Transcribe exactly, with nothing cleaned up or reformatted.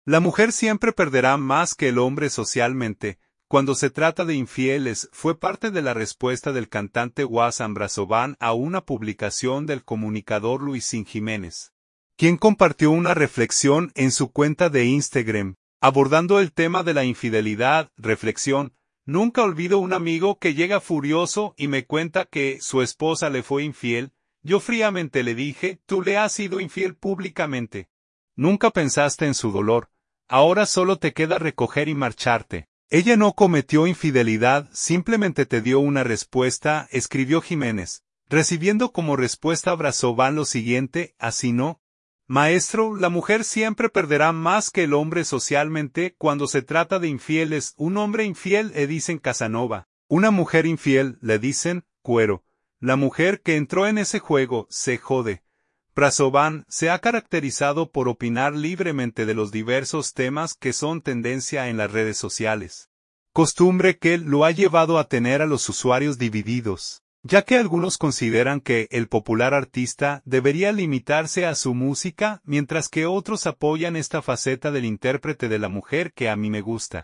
La mujer siempre perderá más que el hombre socialmente, cuando se trata de infieles, fue parte de la respuesta del cantante Wassan Brazoban a una publicación del comunicador Luisín Jiménez, quien compartió una reflexión en su cuenta de Instagram, abordando el tema de la infidelidad. Reflexión: nunca olvido un amigo que llega furioso y me cuenta que su esposa le fue infiel. Yo fríamente le dije: tú le has sido infiel públicamente. Nunca pensaste en su dolor. Ahora solo te queda recoger y marcharte. Ella no cometió infidelidad, simplemente te dio una respuesta, escribió Jiménez, recibiendo como respuesta a Brazoban lo siguiente: así no. Maestro, la mujer siempre perderá más que el hombre socialmente cuando se trata de infieles. Un hombre infiel le dicen Casanova. Una mujer infiel le dicen Cuero. La mujer que entró en ese juego se jode. Brazoban se ha caracterizado por opinar libremente de los diversos temas que son tendencia en las redes sociales. Costumbre que lo ha llevado a tener a los usuarios divididos, ya que algunos consideran que el popular artista debería limitarse a su música, mientras que otros apoyan esta faceta del intérprete de la mujer que a mí me gusta.